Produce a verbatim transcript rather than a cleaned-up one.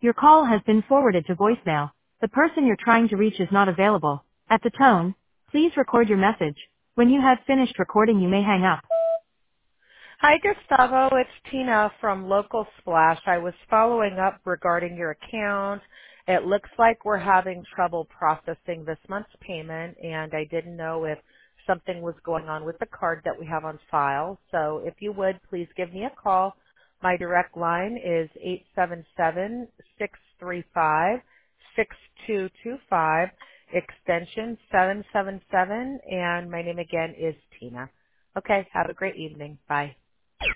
Your call has been forwarded to voicemail. The person you're trying to reach is not available. At the tone, please record your message. When you have finished recording, you may hang up. Hi, Gustavo. It's Tina from Local Splash. I was following up regarding your account. It looks like we're having trouble processing this month's payment, and I didn't know if something was going on with the card that we have on file. So if you would, please give me a call. My direct line is eight seven seven, six three five, six two two five, extension seven seven seven, and my name again is Tina. Okay, have a great evening. Bye.